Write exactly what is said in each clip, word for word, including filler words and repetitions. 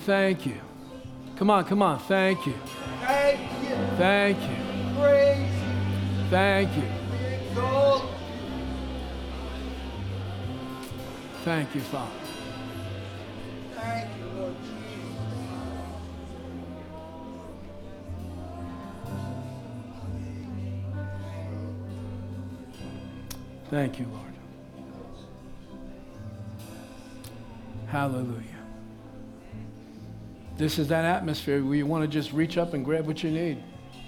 thank you. Come on, come on. Thank you. Thank you. Thank you. Praise you. Thank you. We exalt. Thank you, Father. Thank you, Lord Jesus. Thank you, Lord. Hallelujah. This is that atmosphere where you want to just reach up and grab what you need.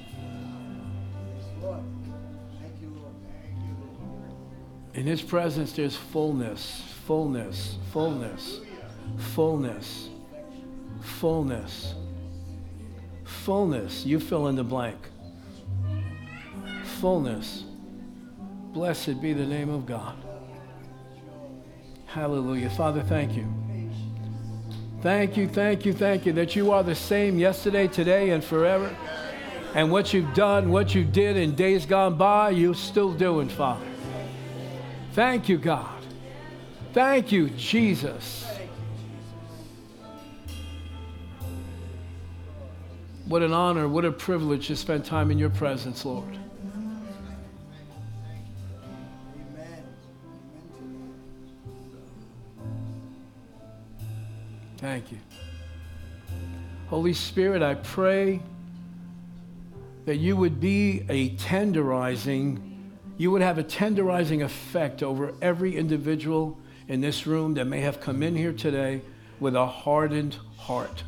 Lord. Thank you, Lord. Thank you, Lord. In His presence, there's fullness, fullness, fullness, fullness, fullness, fullness. You fill in the blank. Fullness. Blessed be the name of God. Hallelujah. Father, thank you. Thank you, thank you, thank you that you are the same yesterday, today, and forever. And what you've done, what you did in days gone by, you're still doing, Father. Thank you, God. Thank you, Jesus. What an honor, what a privilege to spend time in your presence, Lord. Thank you. Holy Spirit, I pray that you would be a tenderizing, you would have a tenderizing effect over every individual in this room that may have come in here today with a hardened heart.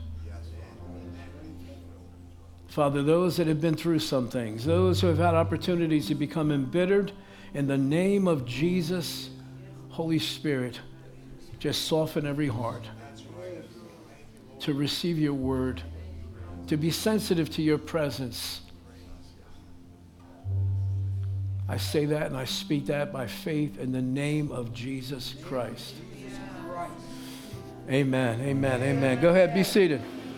Father, those that have been through some things, those who have had opportunities to become embittered, in the name of Jesus, Holy Spirit, just soften every heart to receive your word, to be sensitive to your presence. I say that and I speak that by faith in the name of Jesus Christ. Amen, amen, amen. Go ahead, be seated.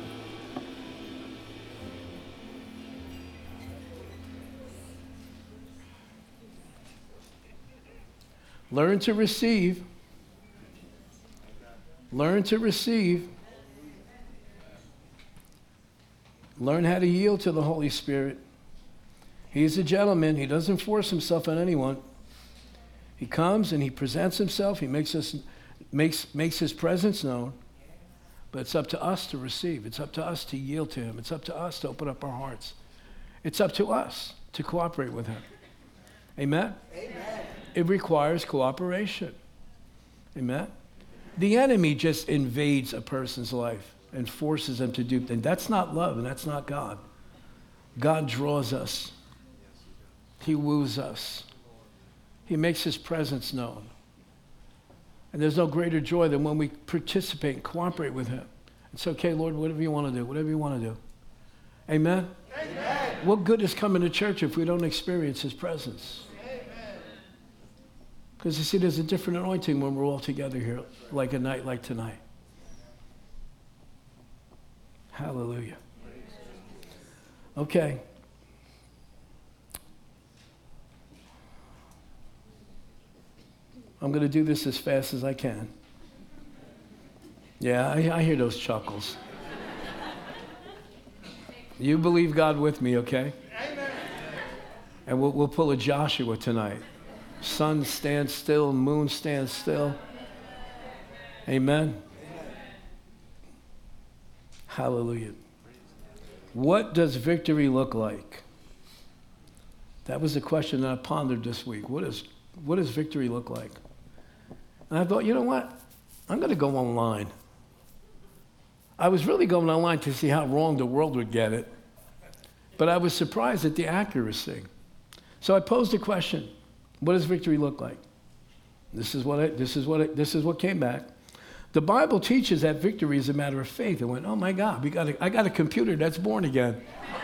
Learn to receive. Learn to receive. Learn how to yield to the Holy Spirit. He's a gentleman. He doesn't force himself on anyone. He comes and he presents himself. He makes us makes makes his presence known. But it's up to us to receive. It's up to us to yield to him. It's up to us to open up our hearts. It's up to us to cooperate with him. Amen? Amen. It requires cooperation. Amen? The enemy just invades a person's life and forces them to do things. That's not love, and that's not God. God draws us. He woos us. He makes his presence known. And there's no greater joy than when we participate and cooperate with him. It's okay, Lord, whatever you want to do, whatever you want to do. Amen? Amen. What good is coming to church if we don't experience his presence? Because you see, there's a different anointing when we're all together here, like a night like tonight. Hallelujah. Okay. I'm going to do this as fast as I can. Yeah, I, I hear those chuckles. You believe God with me, okay? Amen. And we'll, we'll pull a Joshua tonight. Sun stands still, moon stands still. Amen. Hallelujah. What does victory look like? That was the question that I pondered this week. What is, what does victory look like? And I thought, you know what? I'm going to go online. I was really going online to see how wrong the world would get it. But I was surprised at the accuracy. So I posed a question. What does victory look like? This is what I, this is what I, this is what came back. The Bible teaches that victory is a matter of faith. I went, oh my God, we got a, I got a computer that's born again.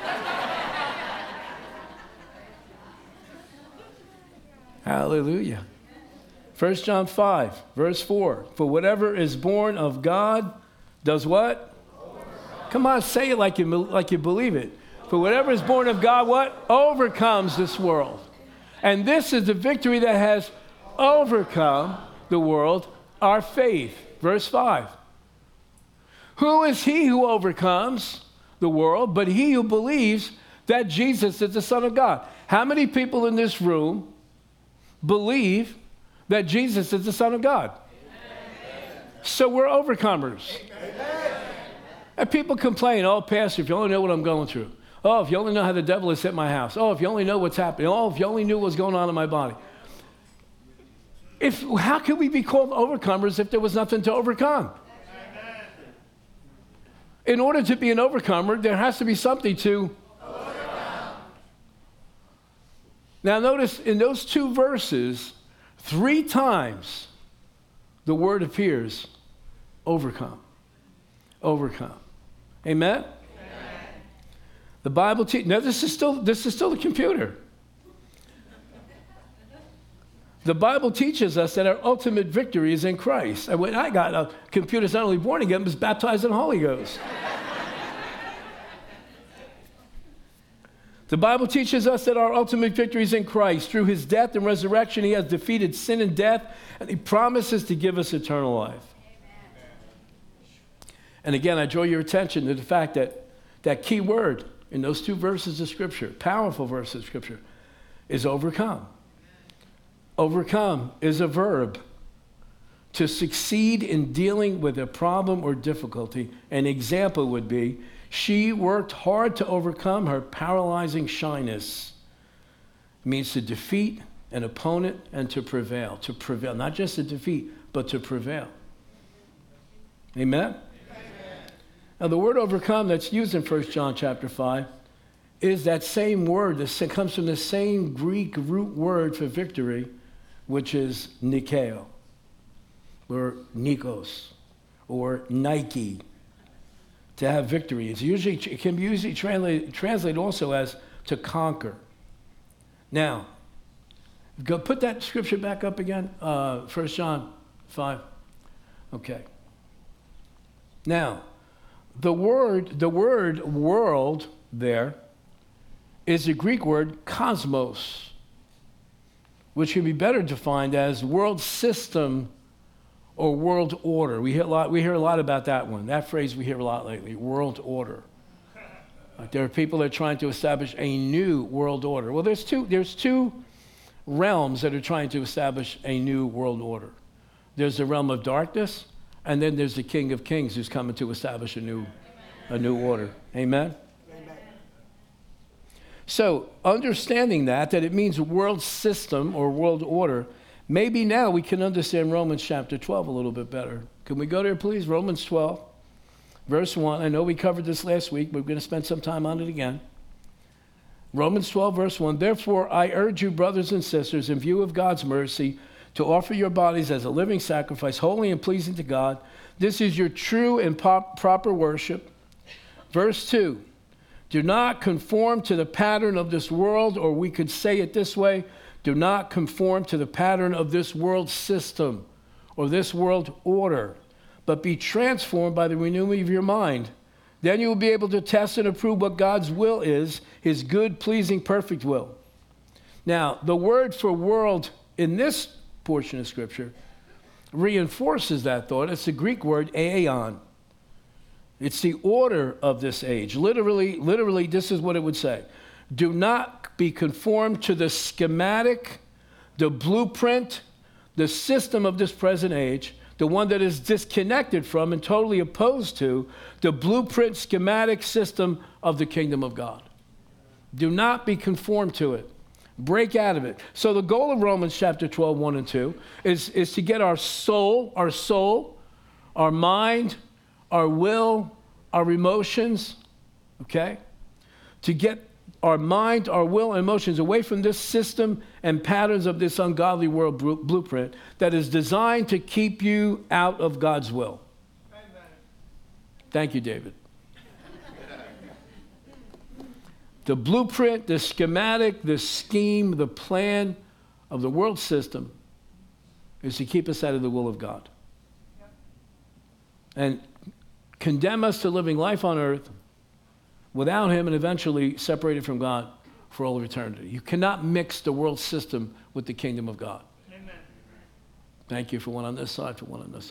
Hallelujah. First John five, verse four. For whatever is born of God does what? Come on, say it like you, like you believe it. For whatever is born of God, what? Overcomes this world. And this is the victory that has overcome the world, our faith. Verse five. Who is he who overcomes the world but he who believes that Jesus is the Son of God? How many people in this room believe that Jesus is the Son of God? Amen. So we're overcomers. Amen. And people complain, oh, Pastor, if you only know what I'm going through. Oh, if you only know how the devil has hit my house. Oh, if you only know what's happening. Oh, if you only knew what's going on in my body. If, how could we be called overcomers if there was nothing to overcome? Amen. In order to be an overcomer, there has to be something to overcome. Now notice in those two verses, three times the word appears, overcome. Overcome. Amen? Amen. The Bible teaches, now this is still this is still the computer. The Bible teaches us that our ultimate victory is in Christ. And when I got a computer, it's not only born again, but was baptized in the Holy Ghost. The Bible teaches us that our ultimate victory is in Christ. Through his death and resurrection, he has defeated sin and death, and he promises to give us eternal life. And again, I draw your attention to the fact that that key word in those two verses of Scripture, powerful verses of Scripture, is overcome. Overcome is a verb. To succeed in dealing with a problem or difficulty. An example would be, she worked hard to overcome her paralyzing shyness. It means to defeat an opponent and to prevail. To prevail, not just to defeat, but to prevail. Amen? Now, the word overcome that's used in First John chapter five is that same word that comes from the same Greek root word for victory, which is Nikeo, or Nikos, or Nike, to have victory. It's usually, it can be usually translated, translated also as to conquer. Now, go put that scripture back up again, uh, First John five. Okay. Now, The word, the word world there is the Greek word cosmos, which can be better defined as world system or world order. We hear a lot, we hear a lot about that one. That phrase we hear a lot lately, world order. Like there are people that are trying to establish a new world order. Well, there's two, there's two realms that are trying to establish a new world order. There's the realm of darkness, and then there's the King of Kings who's coming to establish a new, a new order. Amen? Amen? So, understanding that, that it means world system or world order, maybe now we can understand Romans chapter twelve a little bit better. Can we go there, please? Romans twelve, verse one. I know we covered this last week, but we're going to spend some time on it again. Romans twelve, verse one. Therefore, I urge you, brothers and sisters, in view of God's mercy, to offer your bodies as a living sacrifice, holy and pleasing to God. This is your true and pop, proper worship. Verse two, do not conform to the pattern of this world, or we could say it this way, do not conform to the pattern of this world system or this world order, but be transformed by the renewing of your mind. Then you will be able to test and approve what God's will is, his good, pleasing, perfect will. Now, the word for world in this portion of Scripture reinforces that thought. It's the Greek word aeon. It's the order of this age. Literally, literally, this is what it would say. Do not be conformed to the schematic, the blueprint, the system of this present age, the one that is disconnected from and totally opposed to the blueprint, schematic system of the kingdom of God. Do not be conformed to it. Break out of it. So the goal of Romans chapter twelve, one and two is, is to get our soul, our soul, our mind, our will, our emotions, okay? To get our mind, our will, and emotions away from this system and patterns of this ungodly world blueprint that is designed to keep you out of God's will. Amen. Thank you, David. The blueprint, the schematic, the scheme, the plan of the world system is to keep us out of the will of God. Yep. And condemn us to living life on earth without him and eventually separated from God for all of eternity. You cannot mix the world system with the kingdom of God. Amen. Thank you for one on this side, for one on this side.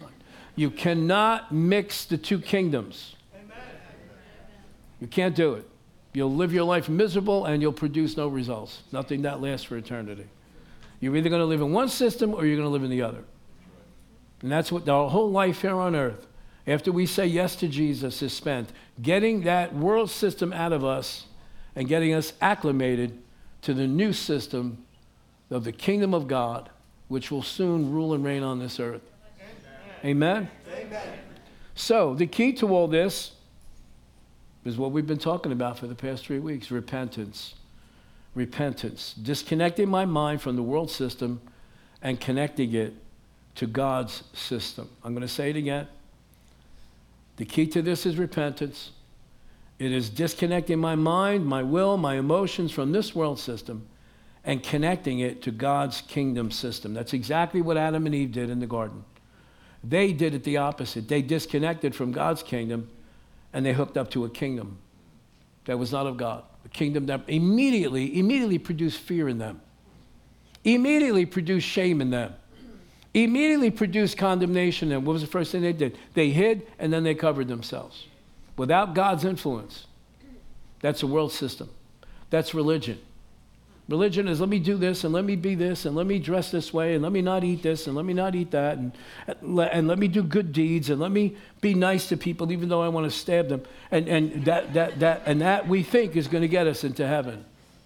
You cannot mix the two kingdoms. You can't do it. You'll live your life miserable and you'll produce no results. Nothing that lasts for eternity. You're either going to live in one system or you're going to live in the other. And that's what our whole life here on earth, after we say yes to Jesus, is spent getting that world system out of us and getting us acclimated to the new system of the kingdom of God, which will soon rule and reign on this earth. Amen? Amen? Amen. So the key to all this is what we've been talking about for the past three weeks, repentance. Repentance. Disconnecting my mind from the world system and connecting it to God's system. I'm going to say it again. The key to this is repentance. It is disconnecting my mind, my will, my emotions from this world system and connecting it to God's kingdom system. That's exactly what Adam and Eve did in the garden. They did it the opposite. They disconnected from God's kingdom and they hooked up to a kingdom that was not of God. A kingdom that immediately, immediately produced fear in them. Immediately produced shame in them. Immediately produced condemnation in them. What was the first thing they did? They hid and then they covered themselves. Without God's influence. That's a world system. That's religion. Religion is let me do this and let me be this and let me dress this way and let me not eat this and let me not eat that and, and let me do good deeds and let me be nice to people even though I want to stab them. And, and, that, that, that, and that we think is going to get us into heaven.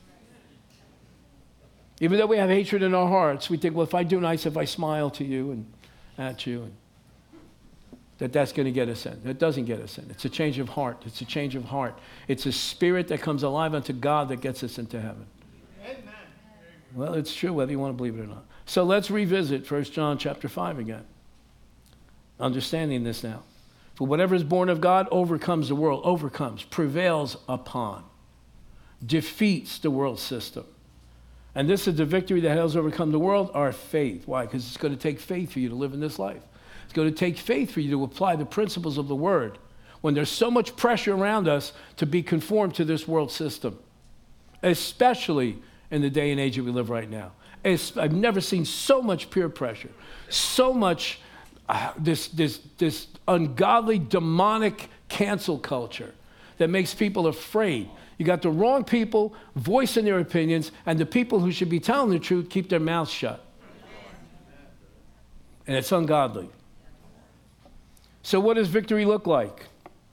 Even though we have hatred in our hearts, we think, well, if I do nice, if I smile to you and at you, and that that's going to get us in. It doesn't get us in. It's a change of heart. It's a change of heart. It's a spirit that comes alive unto God that gets us into heaven. Amen. Well, it's true whether you want to believe it or not. So let's revisit First John chapter five again. Understanding this now. For whatever is born of God overcomes the world, overcomes, prevails upon, defeats the world system. And this is the victory that has overcome the world, our faith. Why? Because it's going to take faith for you to live in this life. It's going to take faith for you to apply the principles of the Word when there's so much pressure around us to be conformed to this world system, especially in the day and age that we live right now. It's, I've never seen so much peer pressure, so much uh, this, this, this ungodly, demonic cancel culture that makes people afraid. You got the wrong people voicing their opinions, and the people who should be telling the truth keep their mouths shut. And it's ungodly. So what does victory look like?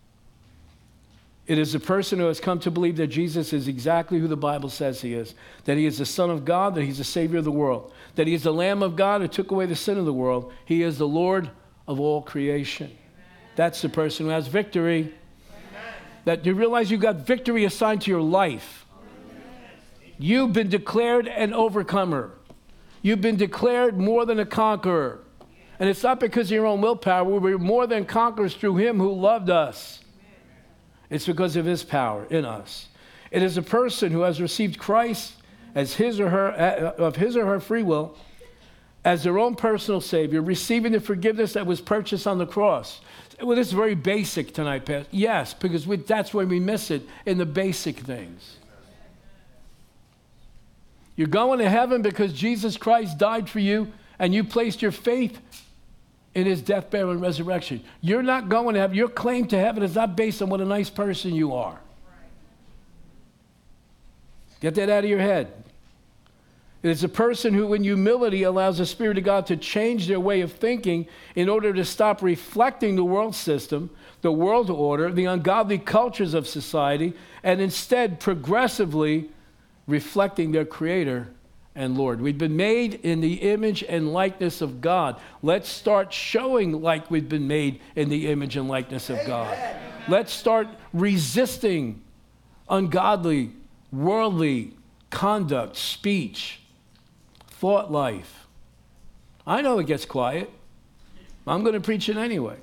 It is the person who has come to believe that Jesus is exactly who the Bible says he is, that he is the Son of God, that he's the Savior of the world, that he is the Lamb of God who took away the sin of the world. He is the Lord of all creation. That's the person who has victory. That you realize you got victory assigned to your life. You've been declared an overcomer. You've been declared more than a conqueror. And it's not because of your own willpower. We're more than conquerors through him who loved us. It's because of his power in us. It is a person who has received Christ as his or her, of his or her free will, as their own personal Savior, receiving the forgiveness that was purchased on the cross. Well, this is very basic tonight, Pastor. Yes, because we, that's where we miss it, in the basic things. You're going to heaven because Jesus Christ died for you and you placed your faith in his death, burial, and resurrection. You're not going to heaven. Your claim to heaven is not based on what a nice person you are. Get that out of your head. It is a person who, in humility, allows the Spirit of God to change their way of thinking in order to stop reflecting the world system, the world order, the ungodly cultures of society, and instead progressively reflecting their Creator and Lord. We've been made in the image and likeness of God. Let's start showing like we've been made in the image and likeness of God. Let's start resisting ungodly, worldly conduct, speech, thought life. I know it gets quiet. I'm going to preach it anyway.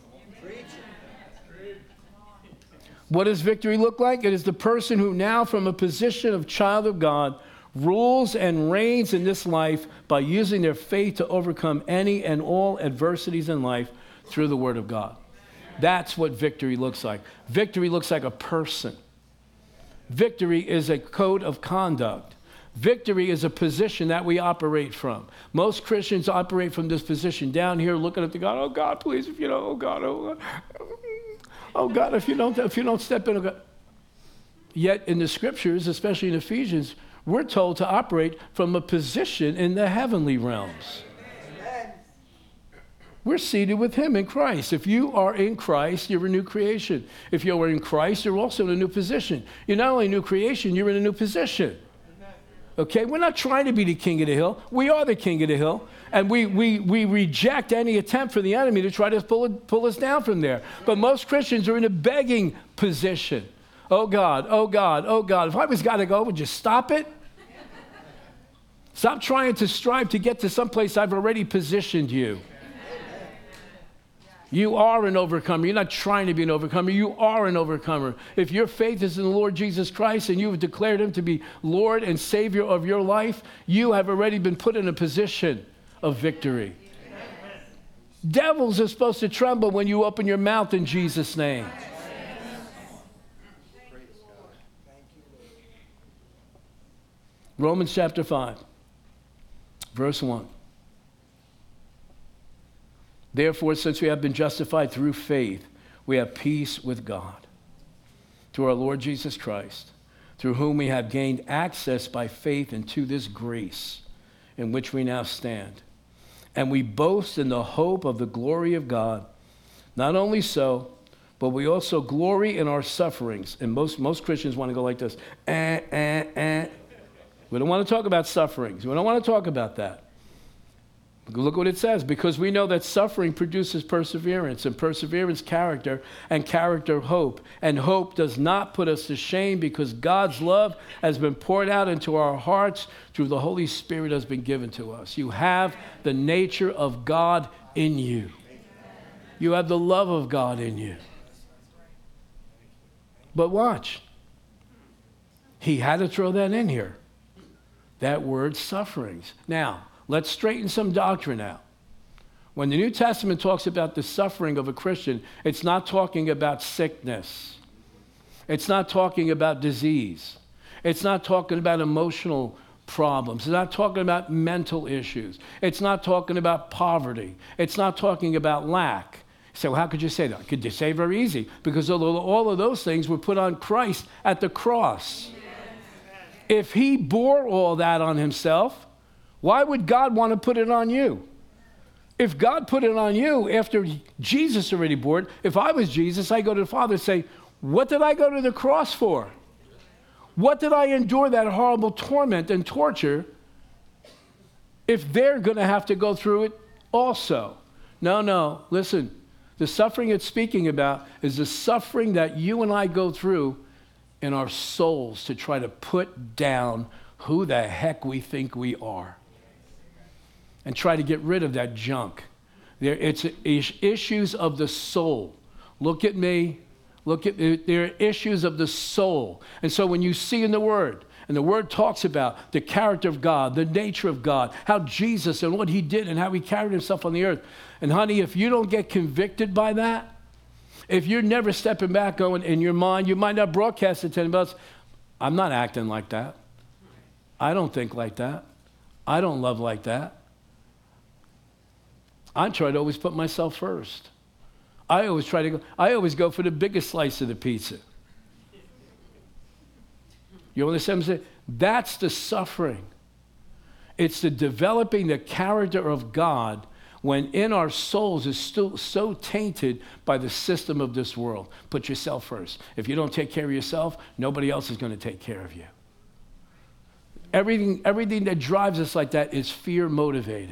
What does victory look like? It is the person who now, from a position of child of God, rules and reigns in this life by using their faith to overcome any and all adversities in life through the Word of God. That's what victory looks like. Victory looks like a person. Victory is a code of conduct. Victory is a position that we operate from. Most Christians operate from this position down here, looking at the God. Oh God, please, if you don't, oh God, oh God, oh God, if you don't, if you don't step in. Oh God. Yet in the scriptures, especially in Ephesians, we're told to operate from a position in the heavenly realms. Amen. We're seated with him in Christ. If you are in Christ, you're a new creation. If you are in Christ, you're also in a new position. You're not only a new creation, you're in a new position. Okay, we're not trying to be the king of the hill. We are the king of the hill. And we, we, we reject any attempt for the enemy to try to pull, it, pull us down from there. But most Christians are in a begging position. Oh God, oh God, oh God. If I was got to go, would you stop it? Stop trying to strive to get to someplace I've already positioned you. You are an overcomer. You're not trying to be an overcomer. You are an overcomer. If your faith is in the Lord Jesus Christ and you have declared him to be Lord and Savior of your life, you have already been put in a position of victory. Amen. Devils are supposed to tremble when you open your mouth in Jesus' name. Romans chapter five, verse one. Therefore, since we have been justified through faith, we have peace with God, through our Lord Jesus Christ, through whom we have gained access by faith into this grace in which we now stand. And we boast in the hope of the glory of God. Not only so, but we also glory in our sufferings. And most, most Christians want to go like this. Eh, eh, eh. We don't want to talk about sufferings. We don't want to talk about that. Look what it says. Because we know that suffering produces perseverance, and perseverance character, and character hope. And hope does not put us to shame, because God's love has been poured out into our hearts through the Holy Spirit has been given to us. You have the nature of God in you. You have the love of God in you. But watch. He had to throw that in here. That word sufferings. Now, let's straighten some doctrine out. When the New Testament talks about the suffering of a Christian, it's not talking about sickness. It's not talking about disease. It's not talking about emotional problems. It's not talking about mental issues. It's not talking about poverty. It's not talking about lack. So how could you say that? Could you say very easy? Because all of those things were put on Christ at the cross. If he bore all that on himself, why would God want to put it on you? If God put it on you after Jesus already bore it, if I was Jesus, I go to the Father and say, what did I go to the cross for? What did I endure that horrible torment and torture if they're going to have to go through it also? No, no, listen. The suffering it's speaking about is the suffering that you and I go through in our souls to try to put down who the heck we think we are and try to get rid of that junk. There, it's issues of the soul. Look at me. Look at, there are issues of the soul. And so when you see in the Word, and the Word talks about the character of God, the nature of God, how Jesus and what he did and how he carried himself on the earth. And honey, if you don't get convicted by that, if you're never stepping back going in your mind, you might not broadcast it to anybody else. I'm not acting like that. I don't think like that. I don't love like that. I try to always put myself first. I always try to go, I always go for the biggest slice of the pizza. You understand what I'm saying? That's the suffering. It's the developing the character of God when in our souls is still so tainted by the system of this world. Put yourself first. If you don't take care of yourself, nobody else is going to take care of you. Everything, everything that drives us like that is fear motivated.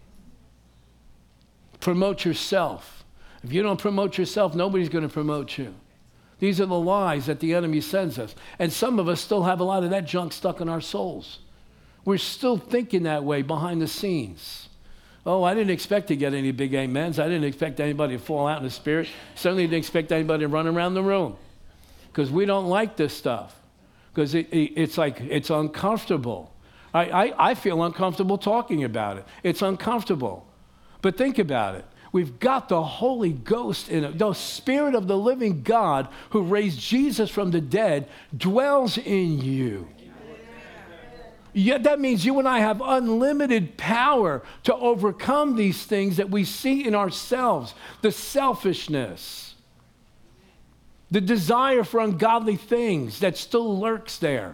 Promote yourself. If you don't promote yourself, nobody's going to promote you. These are the lies that the enemy sends us. And some of us still have a lot of that junk stuck in our souls. We're still thinking that way behind the scenes. Oh, I didn't expect to get any big amens. I didn't expect anybody to fall out in the spirit. Certainly didn't expect anybody to run around the room. Because we don't like this stuff. Because it, it, it's like, it's uncomfortable. I, I, I feel uncomfortable talking about it. It's uncomfortable. But think about it. We've got the Holy Ghost in it. The Spirit of the living God who raised Jesus from the dead dwells in you. Yet that means you and I have unlimited power to overcome these things that we see in ourselves. The selfishness, the desire for ungodly things that still lurks there.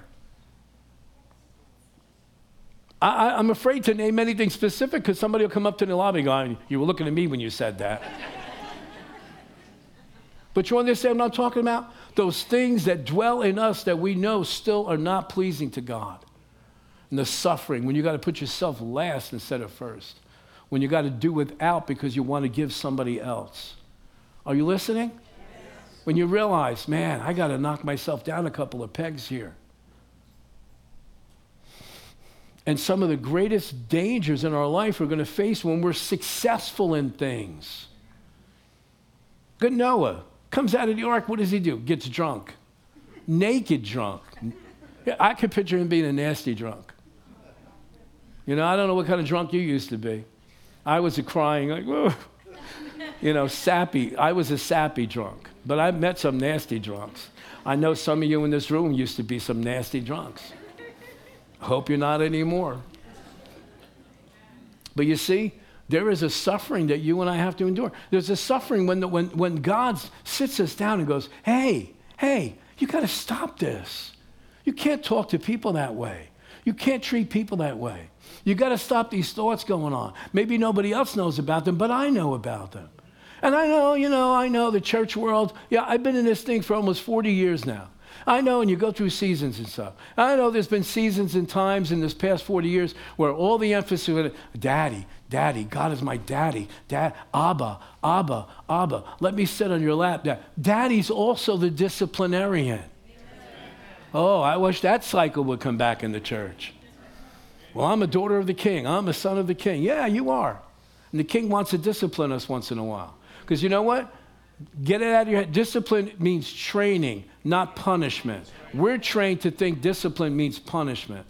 I, I, I'm afraid to name anything specific because somebody will come up to the lobby going, you were looking at me when you said that. But you understand what I'm talking about? Those things that dwell in us that we know still are not pleasing to God. And the suffering, when you got to put yourself last instead of first. When you got to do without because you want to give somebody else. Are you listening? Yes. When you realize, man, I got to knock myself down a couple of pegs here. And some of the greatest dangers in our life we're going to face when we're successful in things. Good Noah comes out of the ark, what does he do? Gets drunk. Naked drunk. I could picture him being a nasty drunk. You know, I don't know what kind of drunk you used to be. I was a crying, like, whoa. You know, sappy. I was a sappy drunk. But I've met some nasty drunks. I know some of you in this room used to be some nasty drunks. I hope you're not anymore. But you see, there is a suffering that you and I have to endure. There's a suffering when, the, when, when God sits us down and goes, hey, hey, you got to stop this. You can't talk to people that way. You can't treat people that way. You got to stop these thoughts going on. Maybe nobody else knows about them, but I know about them. And I know, you know, I know the church world. Yeah, I've been in this thing for almost forty years now. I know, and you go through seasons and stuff. I know there's been seasons and times in this past forty years where all the emphasis was, Daddy, Daddy, God is my daddy. Dad, Abba, Abba, Abba. Let me sit on your lap. Dad. Daddy's also the disciplinarian. Oh, I wish that cycle would come back in the church. Well, I'm a daughter of the king. I'm a son of the king. Yeah, you are. And the king wants to discipline us once in a while. Because you know what? Get it out of your head. Discipline means training, not punishment. We're trained to think discipline means punishment.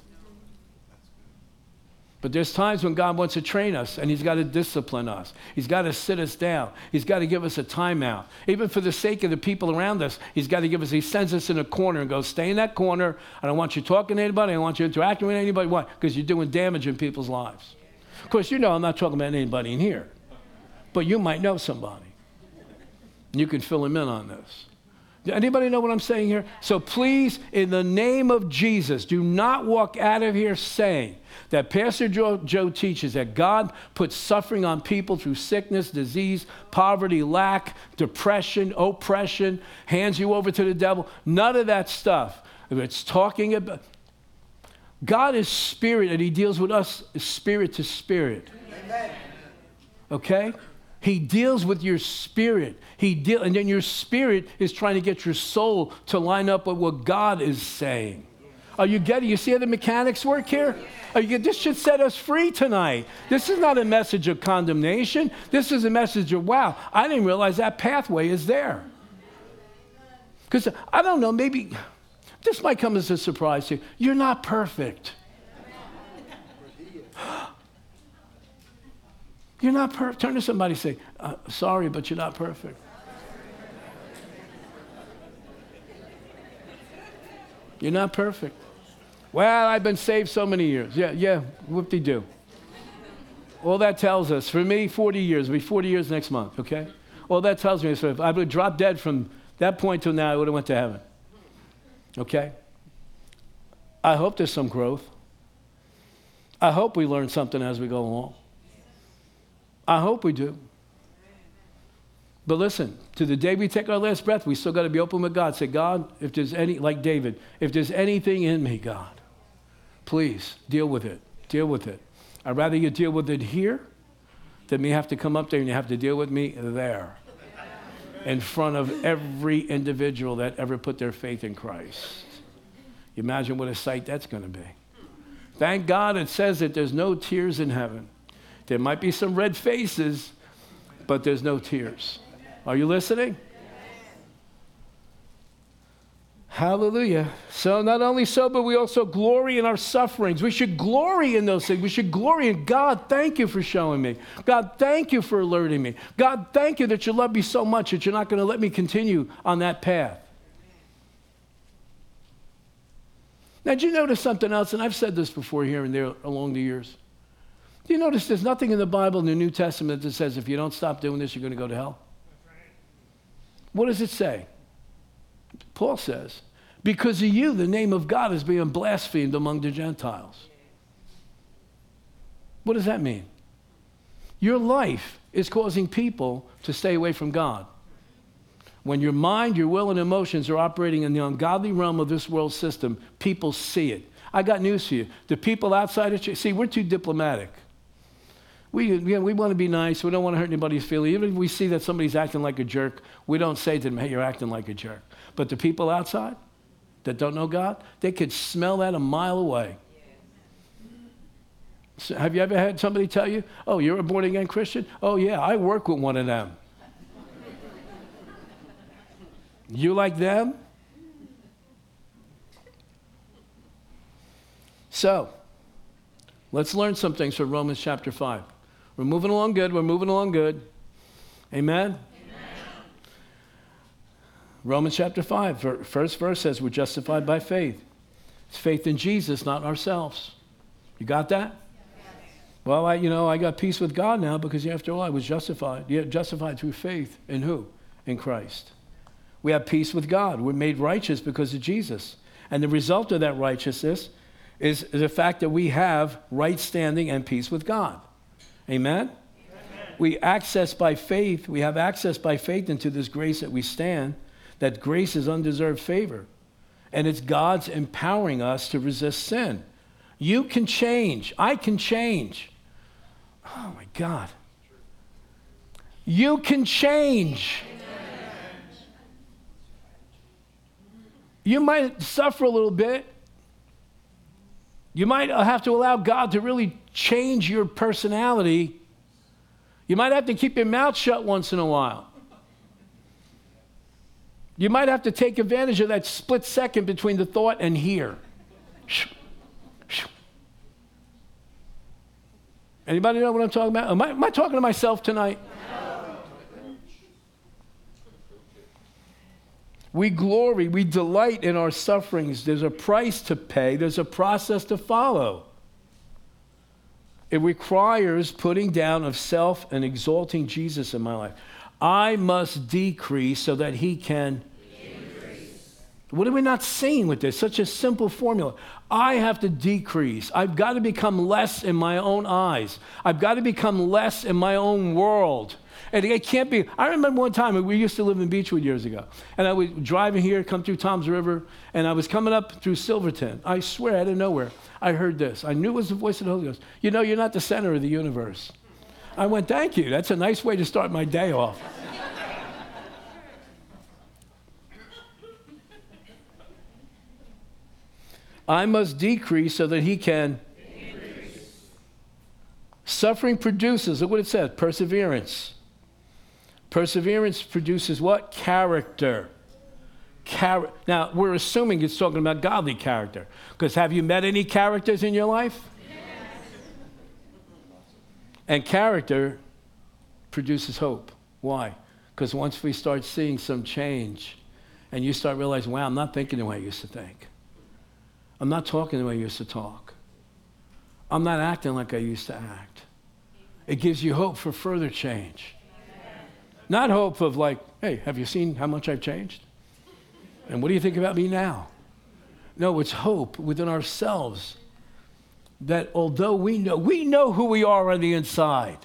But there's times when God wants to train us, and he's got to discipline us. He's got to sit us down. He's got to give us a timeout. Even for the sake of the people around us, he's got to give us, he sends us in a corner and goes, stay in that corner. I don't want you talking to anybody. I don't want you interacting with anybody. Why? Because you're doing damage in people's lives. Of course, you know I'm not talking about anybody in here. But you might know somebody. You can fill him in on this. Anybody know what I'm saying here? So please, in the name of Jesus, do not walk out of here saying that Pastor Joe, Joe teaches that God puts suffering on people through sickness, disease, poverty, lack, depression, oppression, hands you over to the devil. None of that stuff. It's talking about, God is spirit, and he deals with us spirit to spirit. Amen. Okay? He deals with your spirit. He deal, and then your spirit is trying to get your soul to line up with what God is saying. Are you getting? You see how the mechanics work here? Are you, this should set us free tonight. This is not a message of condemnation. This is a message of, wow, I didn't realize that pathway is there. Because I don't know, maybe this might come as a surprise to you. You're not perfect. You're not perfect. Turn to somebody and say, uh, sorry, but you're not perfect. You're not perfect. Well, I've been saved so many years. Yeah, yeah, whoop-de-doo. All that tells us, for me, forty years. It'll be forty years next month, okay? All that tells me is if I would drop dead from that point till now, I would have went to heaven. Okay? I hope there's some growth. I hope we learn something as we go along. I hope we do. But listen, to the day we take our last breath, we still got to be open with God. Say, God, if there's any, like David, if there's anything in me, God, please deal with it. Deal with it. I'd rather you deal with it here than me have to come up there and you have to deal with me there in front of every individual that ever put their faith in Christ. You imagine what a sight that's going to be. Thank God it says that there's no tears in heaven. There might be some red faces, but there's no tears. Are you listening? Hallelujah. So not only so, but we also glory in our sufferings. We should glory in those things. We should glory in God. Thank you for showing me. God, thank you for alerting me. God, thank you that you love me so much that you're not going to let me continue on that path. Now, did you notice something else? And I've said this before here and there along the years. Do you notice there's nothing in the Bible, in the New Testament, that says if you don't stop doing this, you're going to go to hell? What does it say? Paul says, because of you, the name of God is being blasphemed among the Gentiles. What does that mean? Your life is causing people to stay away from God. When your mind, your will, and emotions are operating in the ungodly realm of this world system, people see it. I got news for you. The people outside of church, see, we're too diplomatic. We, you know, we want to be nice. We don't want to hurt anybody's feelings. Even if we see that somebody's acting like a jerk, we don't say to them, hey, you're acting like a jerk. But the people outside that don't know God, they could smell that a mile away. So have you ever had somebody tell you, oh, you're a born-again Christian? Oh, yeah, I work with one of them. You like them? So, let's learn some things from Romans chapter five. We're moving along good. We're moving along good. Amen? Amen. Romans chapter five, first verse says we're justified by faith. It's faith in Jesus, not ourselves. You got that? Well, I, you know, I got peace with God now because after all, I was justified. Yeah, justified through faith in who? In Christ. We have peace with God. We're made righteous because of Jesus. And the result of that righteousness is the fact that we have right standing and peace with God. Amen? Amen? We access by faith. We have access by faith into this grace that we stand. That grace is undeserved favor. And it's God's empowering us to resist sin. You can change. I can change. Oh, my God. You can change. You might suffer a little bit. You might have to allow God to really change your personality. You might have to keep your mouth shut once in a while. You might have to take advantage of that split second between the thought and here. Anybody know what I'm talking about? Am I, am I talking to myself tonight? No. We glory, we delight in our sufferings. There's a price to pay. There's a process to follow. It requires putting down of self and exalting Jesus in my life. I must decrease so that he can increase. What are we not seeing with this? Such a simple formula. I have to decrease. I've got to become less in my own eyes. I've got to become less in my own world. And it can't be. I remember one time, we used to live in Beechwood years ago, and I was driving here, come through Tom's River, and I was coming up through Silverton. I swear, out of nowhere, I heard this. I knew it was the voice of the Holy Ghost. You know, you're not the center of the universe. I went, thank you. That's a nice way to start my day off. I must decrease so that he can increase. Suffering produces, look what it says, perseverance. Perseverance produces what? Character. Char- now, we're assuming it's talking about godly character. Because have you met any characters in your life? Yes. And character produces hope. Why? Because once we start seeing some change, and you start realizing, wow, I'm not thinking the way I used to think. I'm not talking the way I used to talk. I'm not acting like I used to act. It gives you hope for further change. Amen. Not hope of like, hey, have you seen how much I've changed? And what do you think about me now? No, it's hope within ourselves that although we know, we know who we are on the inside.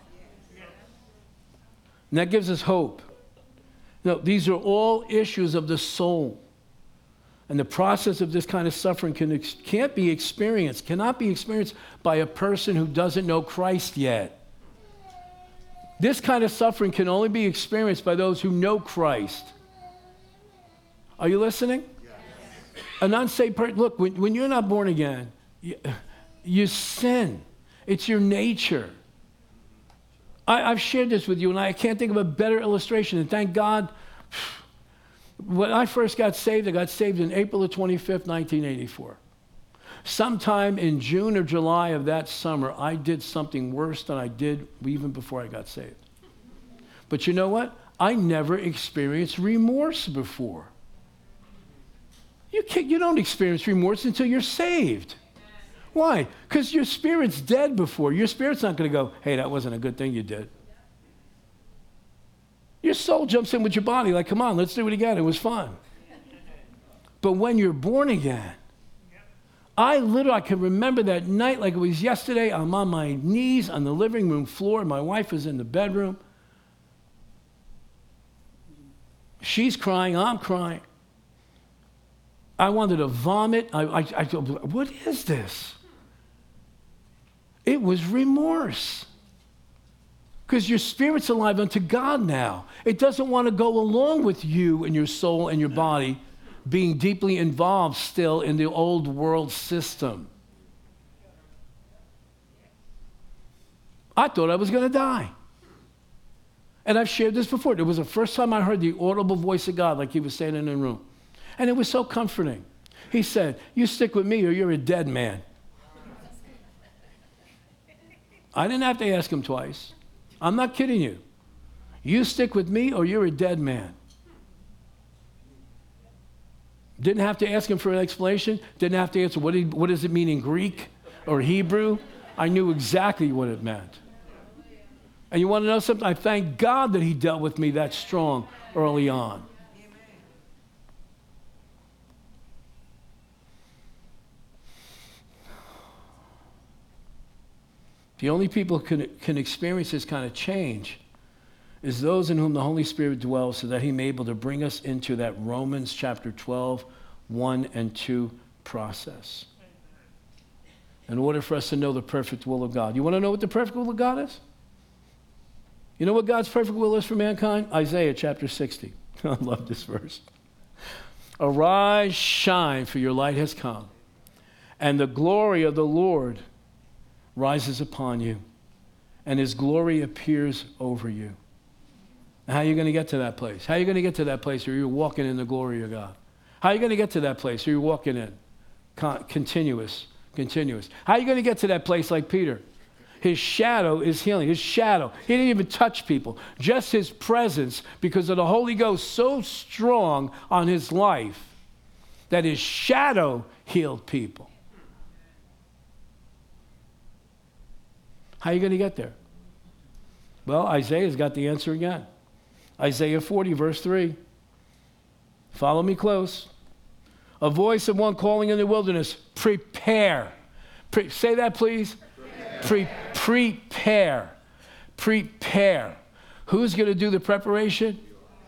And that gives us hope. No, these are all issues of the soul. And the process of this kind of suffering can, can't be experienced, cannot be experienced by a person who doesn't know Christ yet. This kind of suffering can only be experienced by those who know Christ. Are you listening? Yes. An unsaved person, look, when, when you're not born again, you, you sin. It's your nature. I, I've shared this with you, and I can't think of a better illustration. And thank God, when I first got saved, I got saved in April the twenty-fifth, nineteen eighty-four. Sometime in June or July of that summer, I did something worse than I did even before I got saved. But you know what? I never experienced remorse before. You can't, you don't experience remorse until you're saved. Why? Because your spirit's dead before. Your spirit's not going to go, hey, that wasn't a good thing you did. Your soul jumps in with your body like, come on, let's do it again. It was fun. But when you're born again, I literally, I can remember that night like it was yesterday. I'm on my knees on the living room floor. My wife is in the bedroom. She's crying, I'm crying. I wanted to vomit. I, I, I what is this? It was remorse. Because your spirit's alive unto God now. It doesn't want to go along with you and your soul and your body being deeply involved still in the old world system. I thought I was going to die. And I've shared this before. It was the first time I heard the audible voice of God like he was standing in the room. And it was so comforting. He said, you stick with me or you're a dead man. I didn't have to ask him twice. I'm not kidding you. You stick with me or you're a dead man. Didn't have to ask him for an explanation. Didn't have to answer, what, did, what does it mean in Greek or Hebrew? I knew exactly what it meant. And you want to know something? I thank God that he dealt with me that strong early on. The only people who can, can experience this kind of change is those in whom the Holy Spirit dwells so that he may be able to bring us into that Romans chapter twelve, one and two process. In order for us to know the perfect will of God. You want to know what the perfect will of God is? You know what God's perfect will is for mankind? Isaiah chapter sixty. I love this verse. Arise, shine, for your light has come, and the glory of the Lord rises upon you, and his glory appears over you. Now, how are you going to get to that place? How are you going to get to that place where you're walking in the glory of God? How are you going to get to that place where you're walking in? Con- continuous, continuous. How are you going to get to that place like Peter? His shadow is healing. His shadow. He didn't even touch people. Just his presence, because of the Holy Ghost so strong on his life that his shadow healed people. How are you going to get there? Well, Isaiah's got the answer again. Isaiah forty, verse three. Follow me close. A voice of one calling in the wilderness, prepare. Pre- say that, please. Pre- prepare. Prepare. Who's going to do the preparation?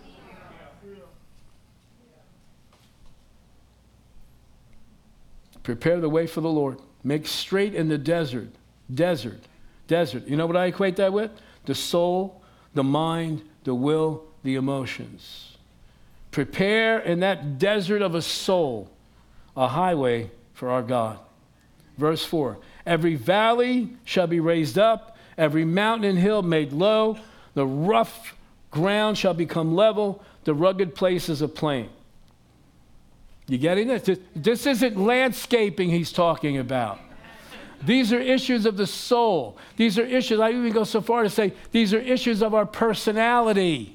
Prepare the way for the Lord. Make straight in the desert. Desert. Desert. You know what I equate that with? The soul, the mind, the will, the emotions. Prepare in that desert of a soul a highway for our God. Verse four. Every valley shall be raised up, every mountain and hill made low, the rough ground shall become level, the rugged places a plain. You getting this? This isn't landscaping he's talking about. These are issues of the soul. These are issues, I even go so far to say, these are issues of our personality.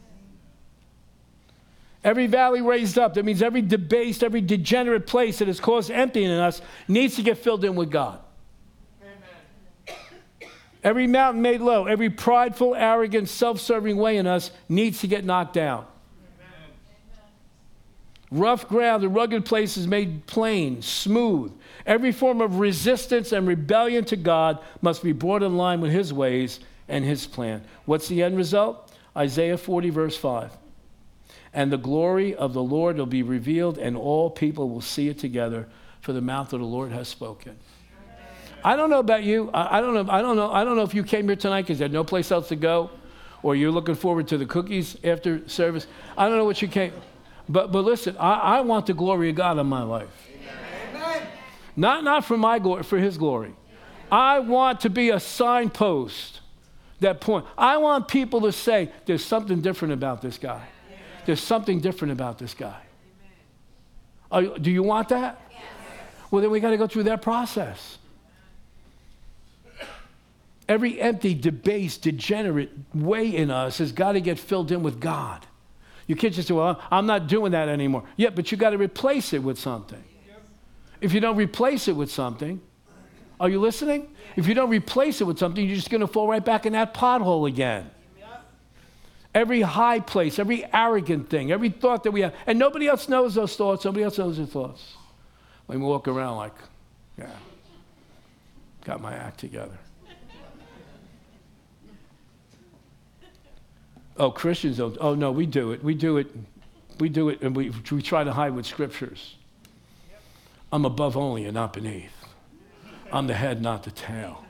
Every valley raised up, that means every debased, every degenerate place that has caused emptying in us needs to get filled in with God. Amen. Every mountain made low, every prideful, arrogant, self-serving way in us needs to get knocked down. Rough ground and rugged places made plain, smooth. Every form of resistance and rebellion to God must be brought in line with his ways and his plan. What's the end result? Isaiah forty, verse five. And the glory of the Lord will be revealed, and all people will see it together, for the mouth of the Lord has spoken. I don't know about you. I, I don't know. I don't know. I don't know if you came here tonight because you had no place else to go, or you're looking forward to the cookies after service. I don't know what you came. But but listen, I, I want the glory of God in my life. Amen. Not not for my glory, for his glory. I want to be a signpost that point. I want people to say, there's something different about this guy. There's something different about this guy. Are, do you want that? Yes. Well, then we got to go through that process. Every empty, debased, degenerate way in us has got to get filled in with God. You can't just say, well, I'm not doing that anymore. Yeah, but you got to replace it with something. If you don't replace it with something, are you listening? If you don't replace it with something, you're just going to fall right back in that pothole again. Every high place, every arrogant thing, every thought that we have, and nobody else knows those thoughts, nobody else knows their thoughts. We walk around like, yeah, got my act together. Oh, Christians don't. Oh, no, we do it. We do it. We do it, and we, we try to hide with scriptures. I'm above only and not beneath. I'm the head, not the tail.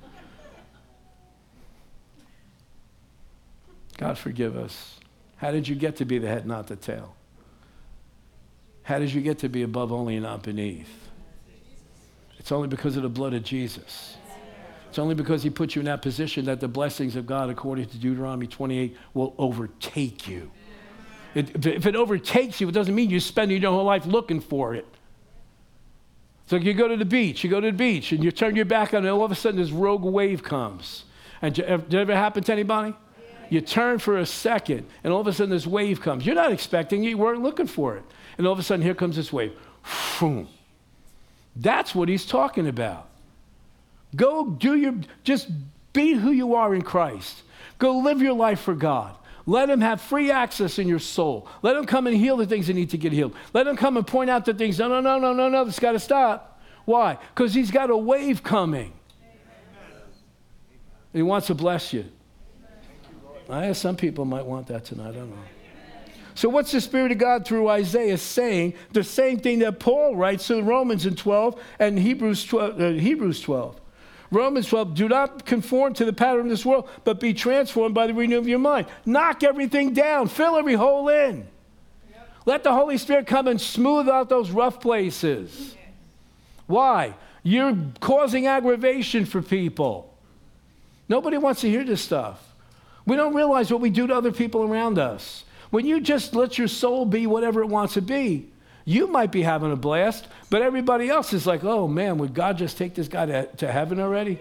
God forgive us. How did you get to be the head, not the tail? How did you get to be above only and not beneath? It's only because of the blood of Jesus. It's only because he put you in that position that the blessings of God, according to Deuteronomy twenty-eight, will overtake you. It, if it overtakes you, it doesn't mean you spend your whole life looking for it. It's like you go to the beach, you go to the beach, and you turn your back on it, and all of a sudden this rogue wave comes. And did it ever happen to anybody? You turn for a second, and all of a sudden this wave comes. You're not expecting it, you weren't looking for it. And all of a sudden here comes this wave. Boom. That's what he's talking about. Go do your, just be who you are in Christ. Go live your life for God. Let him have free access in your soul. Let him come and heal the things that need to get healed. Let him come and point out the things, no, no, no, no, no, no, this got to stop. Why? Because he's got a wave coming. Amen. He wants to bless you. I guess some people might want that tonight, I don't know. So what's the Spirit of God through Isaiah saying? The same thing that Paul writes in Romans in twelve and Hebrews twelve. Uh, Hebrews twelve. Romans twelve, do not conform to the pattern of this world, but be transformed by the renewal of your mind. Knock everything down. Fill every hole in. Yep. Let the Holy Spirit come and smooth out those rough places. Why? You're causing aggravation for people. Nobody wants to hear this stuff. We don't realize what we do to other people around us. When you just let your soul be whatever it wants to be, you might be having a blast, but everybody else is like, oh man, would God just take this guy to, to heaven already?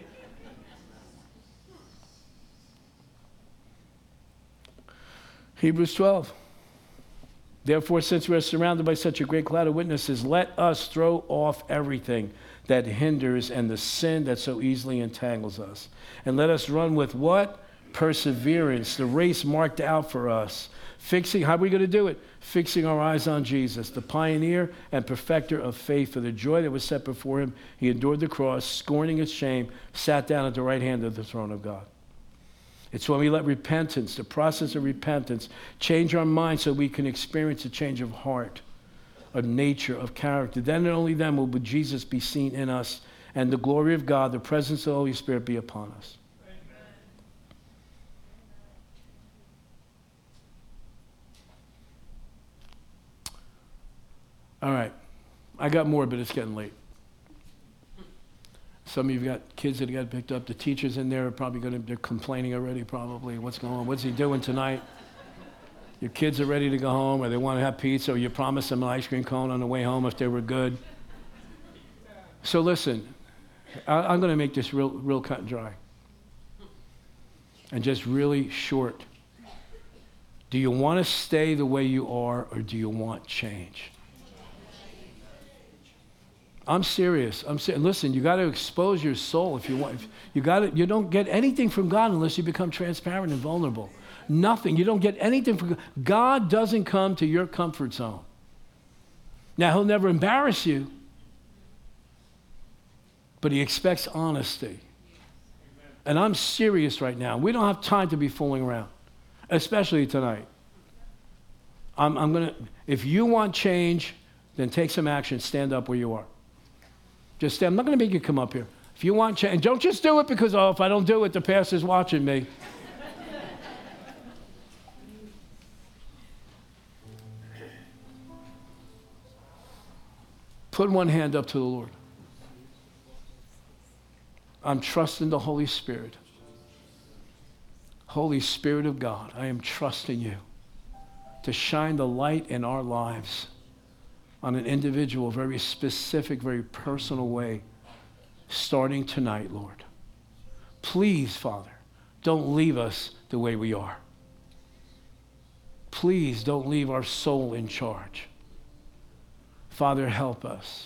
Hebrews twelve. Therefore, since we are surrounded by such a great cloud of witnesses, let us throw off everything that hinders and the sin that so easily entangles us. And let us run with what? Perseverance, the race marked out for us. Fixing, how are we going to do it? Fixing our eyes on Jesus, the pioneer and perfecter of faith. For the joy that was set before him, he endured the cross, scorning its shame, sat down at the right hand of the throne of God. It's when we let repentance, the process of repentance, change our mind so we can experience a change of heart, of nature, of character. Then and only then will Jesus be seen in us, and the glory of God, the presence of the Holy Spirit be upon us. All right, I got more, but it's getting late. Some of you got kids that got picked up. The teachers in there are probably going to, they're complaining already probably. What's going on? What's he doing tonight? Your kids are ready to go home, or they want to have pizza, or you promised them an ice cream cone on the way home if they were good. So listen, I, I'm going to make this real, real cut and dry. And just really short. Do you want to stay the way you are, or do you want change? I'm serious. I'm serious. Listen, you got to expose your soul if you want. If you got to. You don't get anything from God unless you become transparent and vulnerable. Nothing. You don't get anything from God. God doesn't come to your comfort zone. Now, he'll never embarrass you, but he expects honesty. And I'm serious right now. We don't have time to be fooling around, especially tonight. I'm, I'm gonna. If you want change, then take some action. Stand up where you are. Just stand. I'm not going to make you come up here. If you want change, don't just do it because, oh, if I don't do it, the pastor's watching me. Put one hand up to the Lord. I'm trusting the Holy Spirit. Holy Spirit of God, I am trusting you to shine the light in our lives on an individual, very specific, very personal way, starting tonight, Lord. Please, Father, don't leave us the way we are. Please don't leave our soul in charge. Father, help us.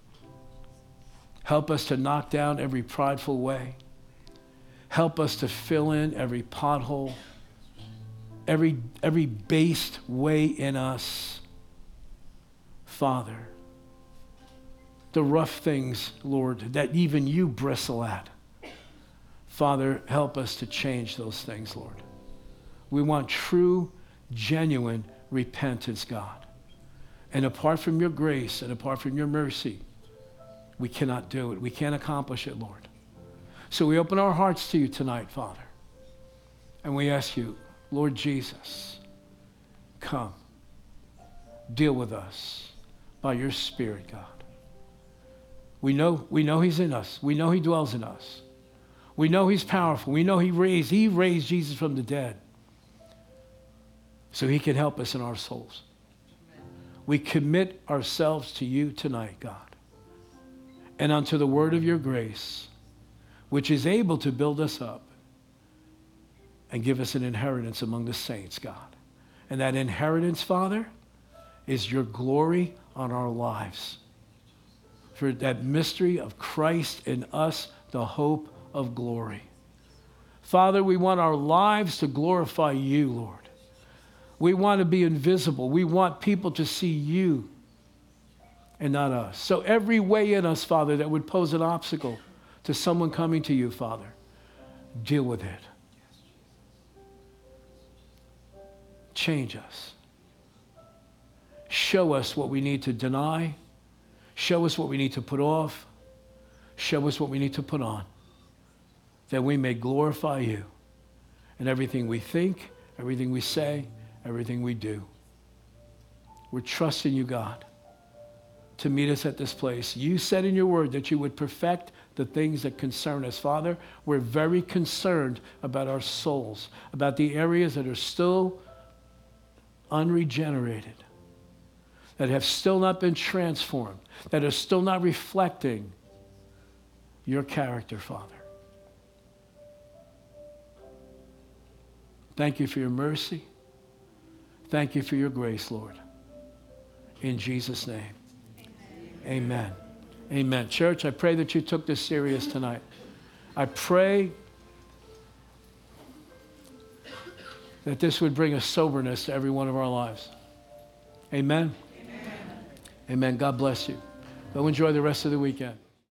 Help us to knock down every prideful way. Help us to fill in every pothole, every, every based way in us. Father, the rough things, Lord, that even you bristle at. Father, help us to change those things, Lord. We want true, genuine repentance, God. And apart from your grace and apart from your mercy, we cannot do it. We can't accomplish it, Lord. So we open our hearts to you tonight, Father. And we ask you, Lord Jesus, come. Deal with us by your Spirit, God. We know, we know he's in us. We know he dwells in us. We know he's powerful. We know he raised, he raised Jesus from the dead. So he can help us in our souls. We commit ourselves to you tonight, God. And unto the word of your grace, which is able to build us up and give us an inheritance among the saints, God. And that inheritance, Father, is your glory on our lives. For that mystery of Christ in us, the hope of glory. Father, we want our lives to glorify you, Lord. We want to be invisible. We want people to see you and not us. So every way in us, Father, that would pose an obstacle to someone coming to you, Father, deal with it. Change us. Show us what we need to deny. Show us what we need to put off. Show us what we need to put on, that we may glorify you in everything we think, everything we say, everything we do. We're trusting you, God, to meet us at this place. You said in your word that you would perfect the things that concern us. Father, we're very concerned about our souls, about the areas that are still unregenerated, that have still not been transformed, that are still not reflecting your character, Father. Thank you for your mercy. Thank you for your grace, Lord. In Jesus' name. Amen. Amen. Church, I pray that you took this serious tonight. I pray that this would bring a soberness to every one of our lives. Amen. Amen. Amen. God bless you. Go enjoy the rest of the weekend.